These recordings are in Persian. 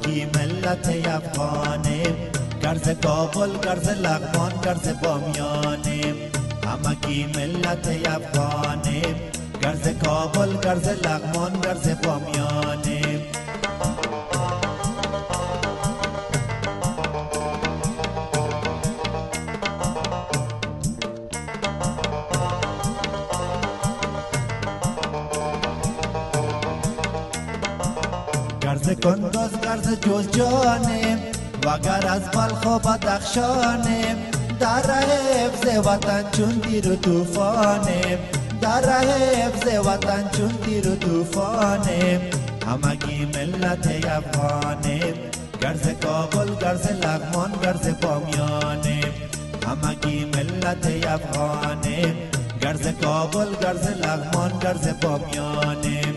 همگی ملت افغانیم، گرز کابل گرز لغمان گرز بامیانیم. همگی ملت افغانیم، گرز کابل گرز لغمان گرز بامیانیم. گرز کندوز گرز جوزجانیم، وگر از بلخ و بدخشانیم. در راه حفظ وطن چون تیر و توفانیم، در راه حفظ وطن چون تیر و توفانیم. همگی ملت افغانیم، گرز کابل گرز لغمان گرز بامیانیم. همگی ملت افغانیم، گرز کابل گرز لغمان گرز بامیانیم.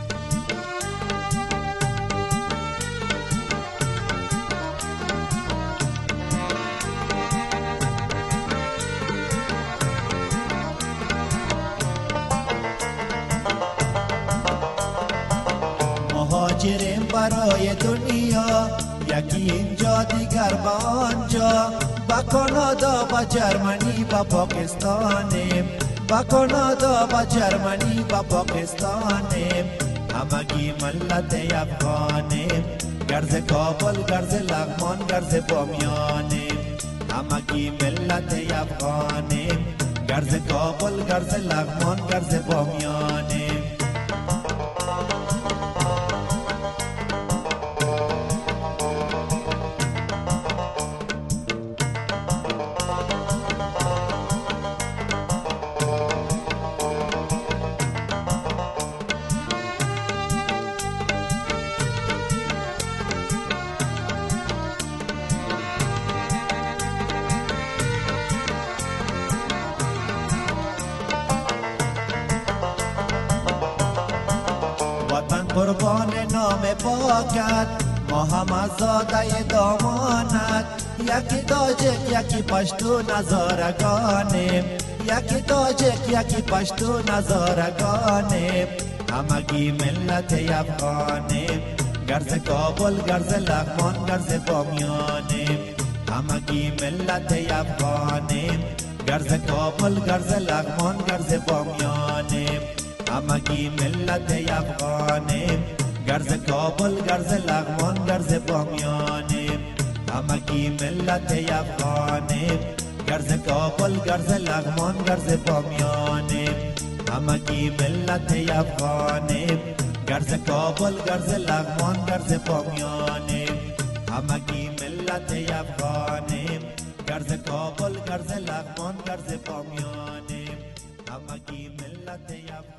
مهاجریم برای دنیا، یکی اینجا دیگر به آنجا. با کانادا با جرمنی با پاکستانیم، با کانادا با جرمنی با پاکستانیم. همگی ملت افغانیم، گرز کابل گرز لغمان گرز بامیانیم. همگی ملت افغانیم، گرز کابل گرز لغمان گرز بامیانیم. قربان نام پاکت ما هم زاده دامانت. یکی تاجک یکی پشتو نظارگانیم، یکی تاجک یکی پشتو نظارگانیم. همگی ملت افغانیم، گرز کابل گرز لغمان گرز بامیانیم. همگی ملت افغانیم، گرز کابل گرز لغمان گرز بامیانیم. همگی ملت افغانیم، گرز کابل گرز لغمان گرز بامیانیم. همگی ملت افغانیم، گرز کابل گرز لغمان گرز بامیانیم. همگی ملت افغانیم، گرز کابل گرز لغمان گرز بامیانیم. همگی ملت افغانیم، گرز کابل گرز لغمان گرز بامیانیم. همگی ملت افغانیم.